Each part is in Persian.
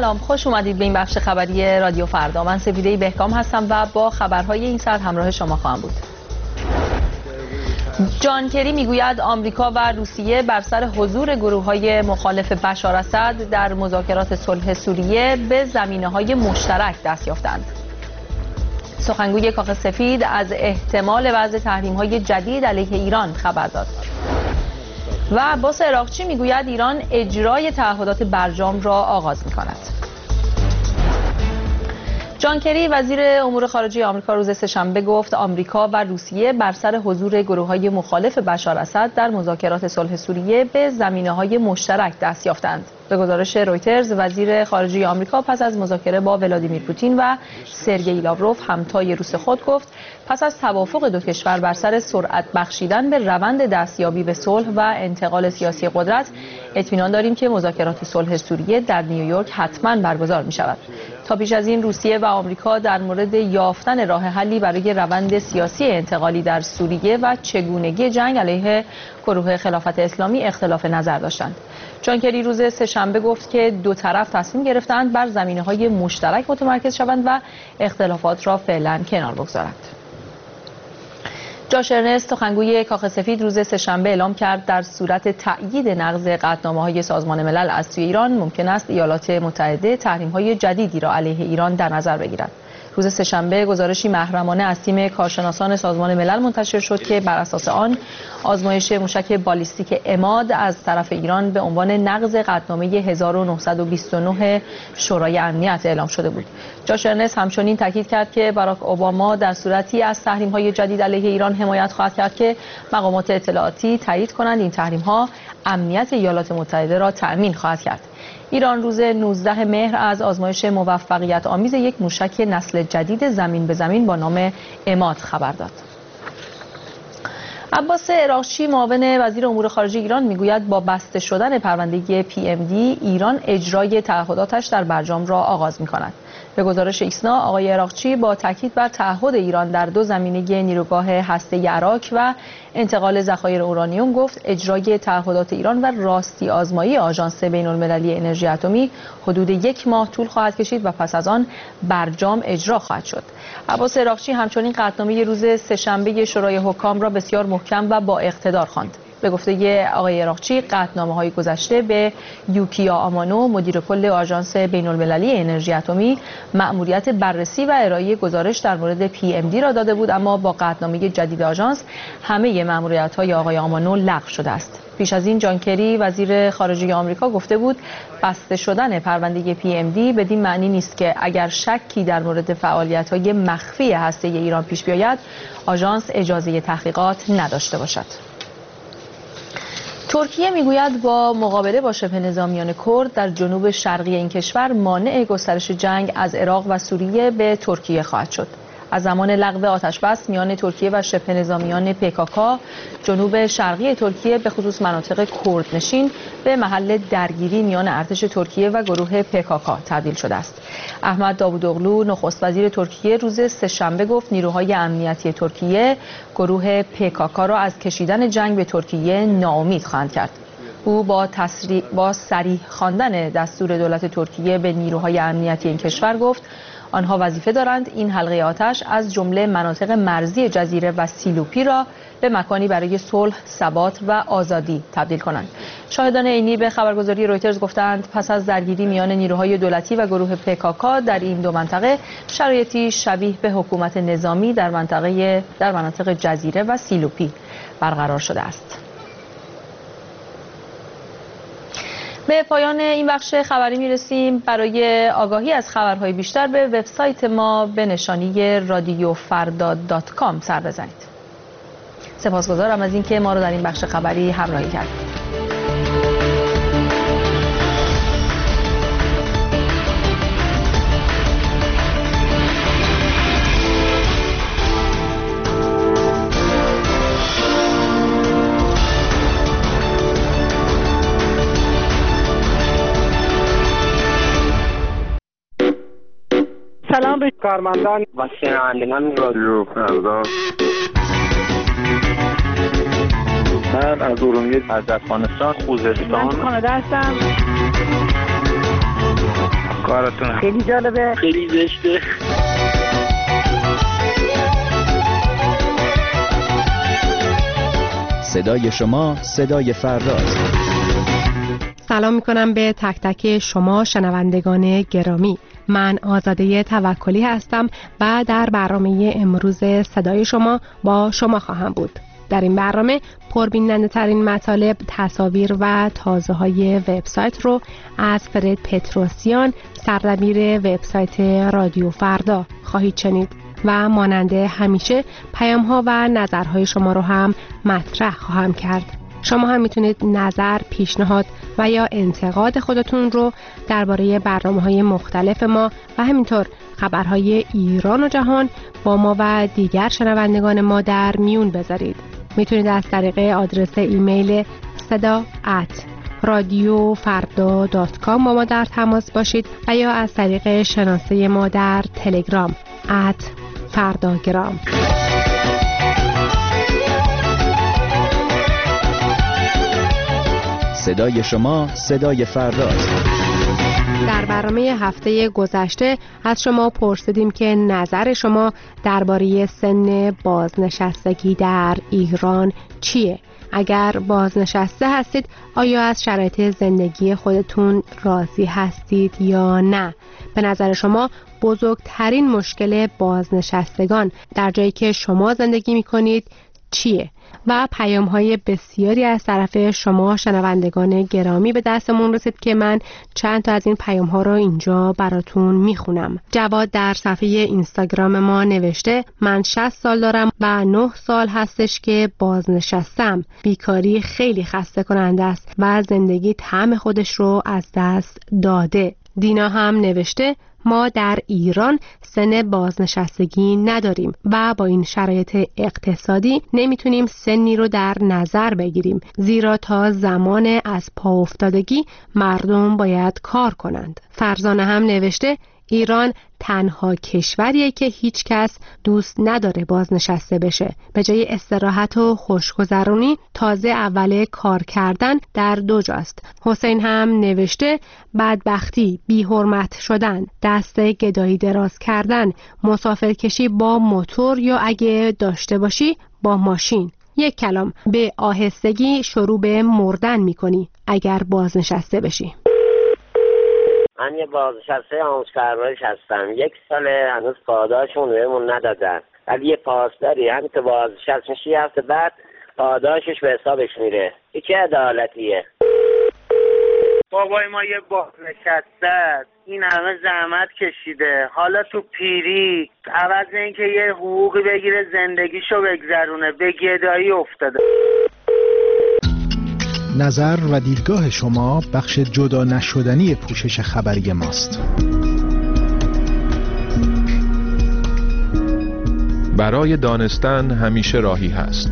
سلام، خوش اومدید به این بخش خبری رادیو فردا. من سپیده بهکام هستم و با خبرهای این ساعت همراه شما خواهم بود. جان کری میگوید آمریکا و روسیه بر سر حضور گروه‌های مخالف بشار اسد در مذاکرات صلح سوریه به زمینه‌های مشترک دست یافتند. سخنگوی کاخ سفید از احتمال وضع تحریم‌های جدید علیه ایران خبر داد. و عباس عراقچی میگوید ایران اجرای تعهدات برجام را آغاز می‌کند. جان کری وزیر امور خارجه آمریکا روز سه‌شنبه گفت آمریکا و روسیه بر سر حضور گروه‌های مخالف بشار اسد در مذاکرات صلح سوریه به زمینه‌های مشترک دست یافتند. به گزارش رویترز وزیر خارجه آمریکا پس از مذاکره با ولادیمیر پوتین و سرگئی لاوروف همتای روس خود گفت پس از توافق دو کشور بر سر سرعت بخشیدن به روند دستیابی به صلح و انتقال سیاسی قدرت اطمینان داریم که مذاکرات صلح سوریه در نیویورک حتما برگزار می‌شود. تا پیش از این روسیه و آمریکا در مورد یافتن راه حلی برای روند سیاسی انتقالی در سوریه و چگونگی جنگ علیه گروه خلافت اسلامی اختلاف نظر داشتند. جان کری روز سه‌شنبه گفت که دو طرف تصمیم گرفتند بر زمینه‌های مشترک متمرکز شوند و اختلافات را فعلا کنار بگذارند. جاش ارنست سخنگوی کاخ سفید روز سه‌شنبه اعلام کرد در صورت تأیید نقض قطعنامه‌های سازمان ملل از سوی ایران ممکن است ایالات متحده تحریم‌های جدیدی را علیه ایران در نظر بگیرد. روز سه‌شنبه گزارشی محرمانه از تیم کارشناسان سازمان ملل منتشر شد که بر اساس آن آزمایش موشک بالیستیک عماد از طرف ایران به عنوان نقض قطعنامه 1929 شورای امنیت اعلام شده بود. جاش ارنست همچنین تاکید کرد که باراک اوباما در صورتی از تحریم‌های جدید علیه ایران حمایت خواهد کرد که مقامات اطلاعاتی تایید کنند این تحریم‌ها امنیت ایالات متحده را تأمین خواهد کرد. ایران روز 19 مهر از آزمایش موفقیت آمیز یک موشک نسل جدید زمین به زمین با نام عماد خبر داد. عباس عراقچی معاون وزیر امور خارجه ایران میگوید با بسته شدن پرونده PMD ایران اجرای تعهداتش در برجام را آغاز می‌کند. به گزارش ایکسنا آقای عراقچی با تاکید بر تعهد ایران در دو زمینه نیروگاه هسته‌ای عراق و انتقال ذخایر اورانیوم گفت اجرای تعهدات ایران و راستی آزمایی آژانس بین‌المللی انرژی اتمی حدود 1 ماه طول خواهد کشید و پس از آن برجام اجرا خواهد شد. عباس عراقچی همچنین قطعنامه روز سه‌شنبه شورای حکام را بسیار محکم و با اقتدار خواند. به گفته آقای عراقچی قطعنامه‌های گذشته به یوکیا آمانو مدیر کل آژانس بین‌المللی انرژی اتمی مأموریت بررسی و ارائه گزارش در مورد PMD را داده بود، اما با قطعنامه جدید آژانس همه مأموریت‌های آقای آمانو لغو شده است. پیش از این جان کری وزیر خارجه آمریکا گفته بود بسته شدن پرونده PMD بدین معنی نیست که اگر شکی در مورد فعالیت‌های مخفی هسته‌ای ایران پیش بیاید آژانس اجازه تحقیقات نداشته باشد. ترکیه میگوید با مقابله با شبه نظامیان کرد در جنوب شرقی این کشور مانع گسترش جنگ از عراق و سوریه به ترکیه خواهد شد. از زمان لغو آتش‌بس میان ترکیه و شبه نظامیان PKK جنوب شرقی ترکیه به خصوص مناطق کردنشین به محل درگیری میان ارتش ترکیه و گروه PKK تبدیل شده است. احمد داوودوغلو نخست وزیر ترکیه روز سه‌شنبه گفت نیروهای امنیتی ترکیه گروه PKK را از کشیدن جنگ به ترکیه ناامید خواهند کرد. او با صریح خواندن دستور دولت ترکیه به نیروهای امنیتی این کشور گفت آنها وظیفه دارند این حلقه آتش از جمله مناطق مرزی جزیره و سیلوپی را به مکانی برای صلح، ثبات و آزادی تبدیل کنند. شاهدان عینی به خبرگزاری رویترز گفتند پس از درگیری میان نیروهای دولتی و گروه PKK در این دو منطقه شرایطی شبیه به حکومت نظامی در مناطق جزیره و سیلوپی برقرار شده است. به پایان این بخش خبری میرسیم. برای آگاهی از خبرهای بیشتر به وبسایت ما به نشانی radiofarda.com سر بزنید. سپاسگزارم از اینکه ما رو در این بخش خبری همراهی کردید. سلام به کارمندان و شنوندگان رادیو فردا. من از ارومیه، از افغانستان، خوزستان، من کانادا هستم. براتون. خیلی جالبه، خیلی زشته. صدای شما صدای فرداست. سلام میکنم به تک تک شما شنوندگان گرامی. من آزاده توکلی هستم و در برنامه امروز صدای شما با شما خواهم بود. در این برنامه پربیننده ترین مطالب، تصاویر و تازه های وبسایت رو از فرد پتروسیان، سردبیر وبسایت رادیو فردا خواهید شنید و ماننده همیشه پیام ها و نظرهای شما رو هم مطرح خواهم کرد. شما هم میتونید نظر، پیشنهاد و یا انتقاد خودتون رو درباره برنامه‌های مختلف ما و همینطور خبرهای ایران و جهان با ما و دیگر شنوندگان ما در میون بذارید. میتونید از طریق آدرس ایمیل sada@radiofarda.com با ما در تماس باشید و یا از طریق شناسه ما در تلگرام @فرداگرام. صدای شما صدای فرداست. در برنامه هفته گذشته از شما پرسیدیم که نظر شما درباره سن بازنشستگی در ایران چیه؟ اگر بازنشسته هستید آیا از شرایط زندگی خودتون راضی هستید یا نه؟ به نظر شما بزرگترین مشکل بازنشستگان در جایی که شما زندگی می‌کنید چیه؟ و پیام‌های بسیاری از طرف شما شنوندگان گرامی به دستمون رسید که من چند تا از این پیام‌ها رو اینجا براتون میخونم. جواد در صفحه اینستاگرام ما نوشته من 60 سال دارم و 9 سال هستش که بازنشستم. بیکاری خیلی خسته کننده است و زندگی طعم خودش رو از دست داده. دینا هم نوشته ما در ایران سن بازنشستگی نداریم و با این شرایط اقتصادی نمیتونیم سنی رو در نظر بگیریم، زیرا تا زمان از پا افتادگی مردم باید کار کنند. فرزانه هم نوشته ایران تنها کشوریه که هیچ کس دوست نداره بازنشسته بشه. به جای استراحت و خوشگذرونی تازه اول کار کردن در دو جاست. حسین هم نوشته بدبختی، بی‌حرمت شدن، دست گدایی دراز کردن، مسافرکشی با موتور یا اگه داشته باشی با ماشین. یک کلام به آهستگی شروع به مردن میکنی اگر بازنشسته بشی. من یه بازنشسته آموزپرورش هستم. 1 ساله هنوز پاداشمون بهمون ندادن، ولی یه پاسداری هم که بازنشسته میشی هفته بعد پاداشش به حسابش میره. این چه عدالتیه؟ بابای ما یه بازنشسته است، این همه زحمت کشیده، حالا تو پیری عوض اینکه یه حقوقی بگیره زندگیشو بگذرونه به گدایی افتاده. نظر و دیدگاه شما بخش جدا نشدنی پوشش خبری ماست. برای دانستن همیشه راهی هست.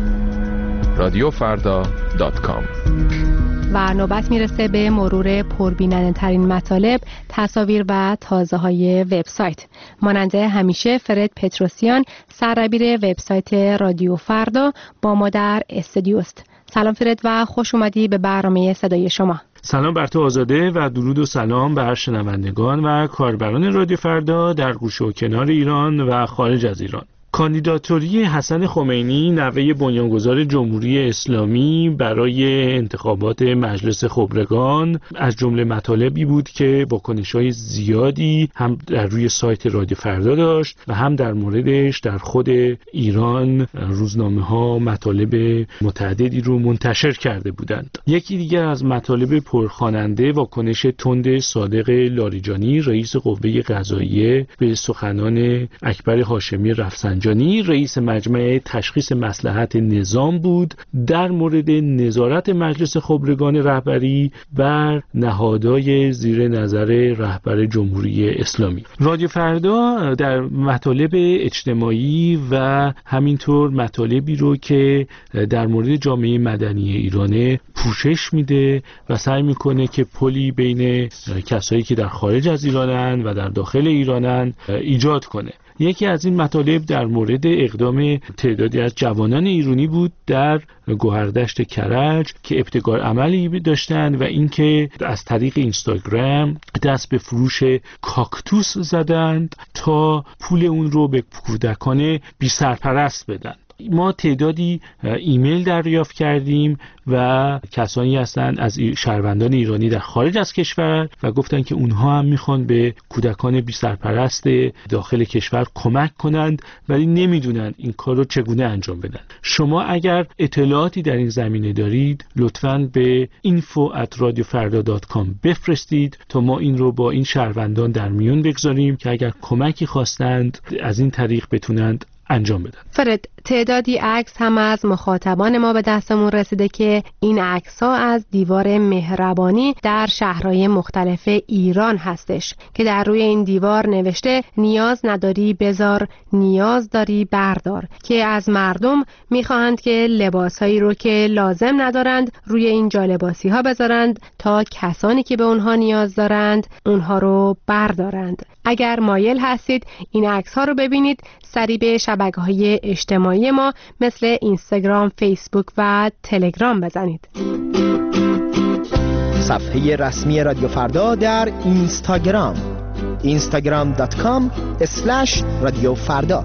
radiofardha.com. و نوبت میرسه به مرور پربیننده ترین مطالب، تصاویر و تازه های وبسایت. ماننده همیشه فرد پتروسیان، سردبیر وبسایت رادیو فردا با ما در استودیوست. سلام فرد و خوش اومدی به برنامه صدای شما. سلام بر تو آزاده و درود و سلام بر شنوندگان و کاربران رادیو فردا در گوشه و کنار ایران و خارج از ایران. کاندیداتوری حسن خمینی نوه بنیانگذار جمهوری اسلامی برای انتخابات مجلس خبرگان از جمله مطالبی بود که واکنش‌های زیادی هم در روی سایت رادیو فردا داشت و هم در موردش در خود ایران روزنامه‌ها مطالب متعددی رو منتشر کرده بودند. یکی دیگر از مطالب پرخواننده واکنش تند صادق لاریجانی رئیس قوه قضاییه به سخنان اکبر هاشمی رفسنجانی رئیس مجمع تشخیص مصلحت نظام بود در مورد نظارت مجلس خبرگان رهبری بر نهادهای زیر نظر رهبر جمهوری اسلامی. رادیو فردا در مطالب اجتماعی و همینطور مطالبی رو که در مورد جامعه مدنی ایرانه پوشش میده و سعی میکنه که پلی بین کسایی که در خارج از ایرانن و در داخل ایرانن ایجاد کنه. یکی از این مطالب در مورد اقدام تعدادی از جوانان ایرانی بود در گوهردشت کرج که ابتکار عملی داشتند و اینکه از طریق اینستاگرام دست به فروش کاکتوس زدند تا پول اون رو به کودکان بی سرپرست بدن. ما تعدادی ایمیل دریافت کردیم و کسانی هستند از شهروندان ایرانی در خارج از کشور و گفتن که اونها هم میخوان به کودکان بی سرپرست داخل کشور کمک کنند ولی نمیدونن این کار رو چگونه انجام بدن. شما اگر اطلاعاتی در این زمینه دارید لطفاً به info@radiofarda.com بفرستید تا ما این رو با این شهروندان در میون بگذاریم که اگر کمکی خواستند از این طریق بتونند انجام بدن. فرد، تعدادی عکس هم از مخاطبان ما به دستمون رسیده که این عکس‌ها از دیوار مهربانی در شهرهای مختلف ایران هستش که در روی این دیوار نوشته نیاز نداری بذار، نیاز داری بردار، که از مردم میخواهند که لباسهایی رو که لازم ندارند روی این جالباسی ها بذارند تا کسانی که به اونها نیاز دارند اونها رو بردارند. اگر مایل هستید این عکس‌ها رو ببینید، سریع به شبکه‌های اجتماعی ما مثل اینستاگرام، فیسبوک و تلگرام بزنید. صفحه رسمی رادیو فردا در اینستاگرام instagram.com/رادیوفردا.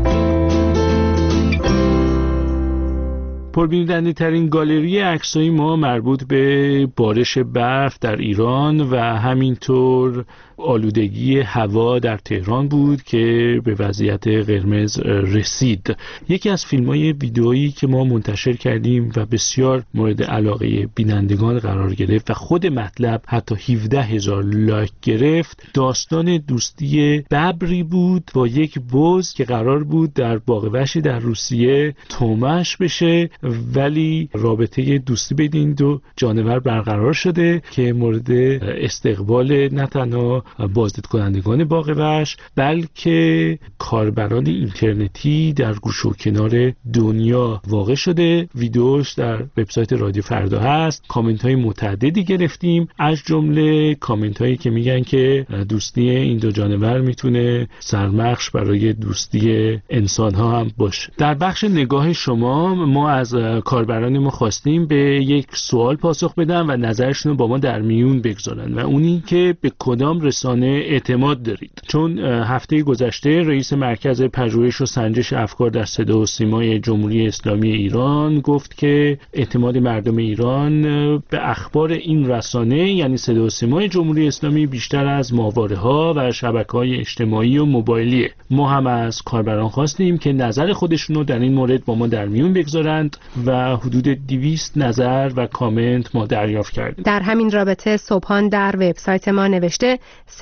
پربیننده ترین گالری عکسای ما مربوط به بارش برف در ایران و همینطور آلودگی هوا در تهران بود که به وضعیت قرمز رسید. یکی از فیلم‌های ویدئویی که ما منتشر کردیم و بسیار مورد علاقه بینندگان قرار گرفت و خود مطلب حتی 17,000 لایک گرفت، داستان دوستی ببری بود با یک بز که قرار بود در باغ وحشی در روسیه تومش بشه، ولی رابطه دوستی بین این دو جانور برقرار شده که مورد استقبال نه تنها بازدید کنندگان باغ وحش بلکه کاربران اینترنتی در گوشه و کنار دنیا واقع شده. ویدیوش در وبسایت رادیو فردا هست. کامنت های متعددی گرفتیم، از جمله کامنت هایی که میگن که دوستی این دو جانور میتونه سرمخش برای دوستی انسان ها هم باشه. در بخش نگاه شما ما از کاربران ما خواستیم به یک سوال پاسخ بدن و نظرشون رو با ما در میون بگذارن و اونی که به کدام رسانه اعتماد دارید. چون هفته گذشته رئیس مرکز پژوهش و سنجش افکار در صدا و سیمای جمهوری اسلامی ایران گفت که اعتماد مردم ایران به اخبار این رسانه یعنی صدا و سیمای جمهوری اسلامی بیشتر از ماهواره‌ها و شبکه‌های اجتماعی و موبایلیه. ما هم از کاربران خواستیم که نظر خودشون رو در این مورد با ما در میون بگذارند و حدود 200 نظر و کامنت ما دریافت کردیم. در همین رابطه صبحان در وبسایت ما نوشته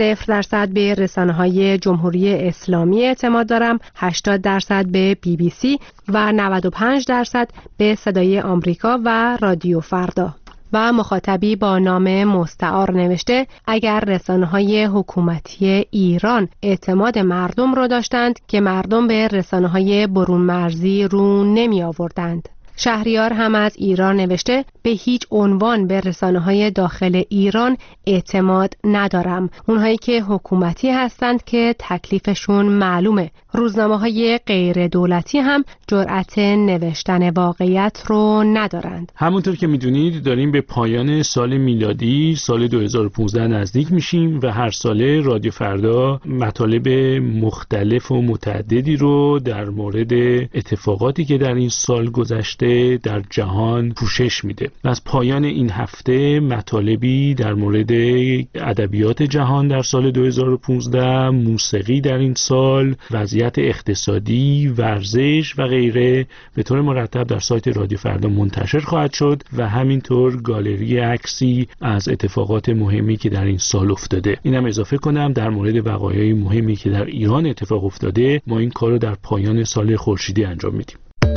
0% به رسانه‌های جمهوری اسلامی اعتماد دارم، 80% به BBC و 95% به صدای آمریکا و رادیو فردا. و مخاطبی با نام مستعار نوشته اگر رسانه‌های حکومتی ایران اعتماد مردم را داشتند که مردم به رسانه‌های برون مرزی رو نمی آوردند. شهریار هم از ایران نوشته به هیچ عنوان به رسانه‌های داخل ایران اعتماد ندارم. اونهایی که حکومتی هستند که تکلیفشون معلومه. روزنامه‌های غیر دولتی هم جرأت نوشتن واقعیت رو ندارند. همونطور که میدونید داریم به پایان سال میلادی سال 2015 نزدیک میشیم و هر ساله رادیو فردا مطالب مختلف و متعددی رو در مورد اتفاقاتی که در این سال گذشته در جهان پوشش میده. از پایان این هفته مطالبی در مورد ادبیات جهان در سال 2015، موسیقی در این سال، وضعیت اقتصادی، ورزش و غیره به طور مرتب در سایت رادیو فردا منتشر خواهد شد و همینطور گالری عکسی از اتفاقات مهمی که در این سال افتاده. اینم اضافه کنم در مورد وقایع مهمی که در ایران اتفاق افتاده ما این کارو در پایان سال خورشیدی انجام میدیم.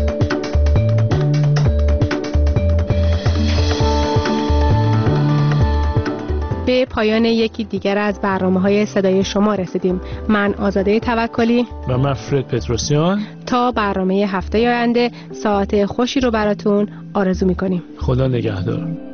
به پایان یکی دیگر از برنامه‌های صدای شما رسیدیم. من آزاده توکلی و من فرد پتروسیان تا برنامه هفته آینده ساعت خوشی رو براتون آرزو می‌کنیم. خدا نگهدار.